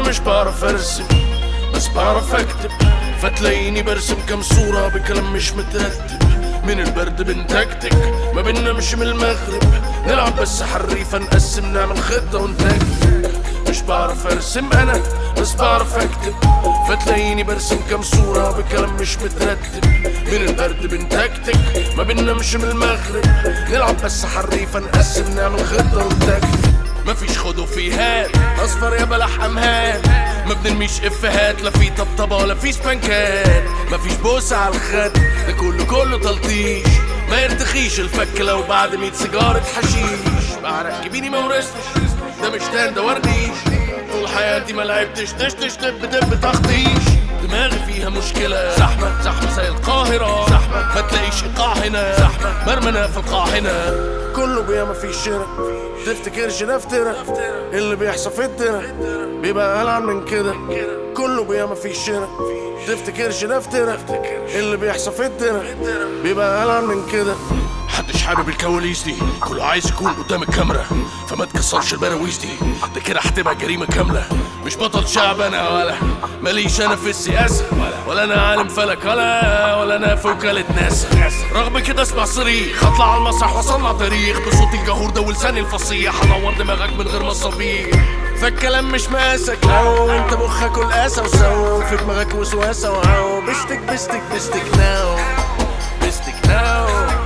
مش بعرف ارسم بس بعرف اكتب، فتلاقيني برسم كام صورة بكلام مش مترتب. من البرد بنتكتك، ما بننامش من المغرب، نلعب بس حريفة، نقسم نعمل خطة ونتكتك. مش بعرف ارسم انا بس بعرف اكتب، فتلاقيني برسم كام صورة بكلام مش مترتب. من البرد بنتكتك، ما بننامش من المغرب، نلعب بس حريفة، نقسم نعمل خطة ونتكتك. مفيش خد وفي هات، اصفر يا بلح امهات، ما بنرميش افهات، لا في طبطبه ولا في سبانكات، مفيش بوسه على الخد، ده كله تلطيش، ما يرتخيش الفك لو بعد 100 سيجاره حشيش. بعرق جبيني ما ورثتش، ده مش تان ده ورديش، طول حياتي ما لعبتش تش دب تخطيش. دماغي فيها مشكلة، زحمة زي القاهرة، ما تلاقيش ايقاع هنا، مرمنا في القاع هنا. كله بياما في شرا، تفتكرش ده افترا، اللي بيحصل في الدرا بيبقى ألعن من كده. كله بياما في شرا، تفتكرش ده افترا، اللي بيحصل في الدرا بيبقى ألعن من كده. محدش حابب الكواليس دي، كله عايز يكون قدام الكاميرا، فما تكسرش البراويز دي، ده كده هتبقى جريمة كاملة. مش بطل شعب انا، ولا ماليش انا في السياسة، ولا انا عالم فلك، ولا انا في وكالة ناسا. رغم كده اسمع صريخ، هطلع على المسرح واصنع تاريخ، بصوتي الجهور ده ولساني الفصيح، هنور دماغك من غير مصابيح. فالكلام مش ماسك لو انت مخك والقاسة وسو، في دماغك وسواسة وعو، بستك ناو، بستك ناو،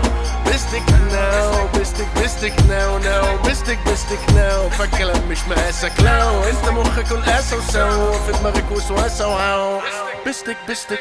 بستك ناو. فالكلام مش مقاسك لو انت مخك والقاسة وسو، في دماغك وسواسة وعو، بستك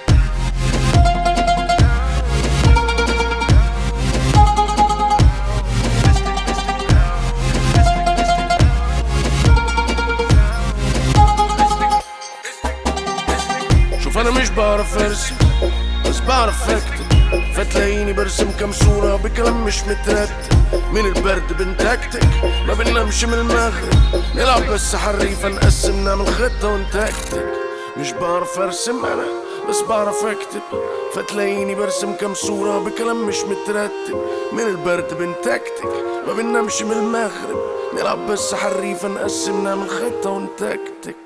شوف انا مش بعرف ارسم بس بعرف اكتب، فتلاقيني برسم كام صورة بكلام مش مترتب. من البرد بنتكتك، ما بننامش من المغرب، نلعب بس حريفة، نقسم نعمل خطة ونتكتك. مش بعرف ارسم انا بس بعرف اكتب، فتلاقيني برسم كام صورة بكلام مش مترتب. من البرد بنتكتك، ما بننامش من المغرب، نلعب بس حريفة، نقسم نعمل خطة ونتكتك.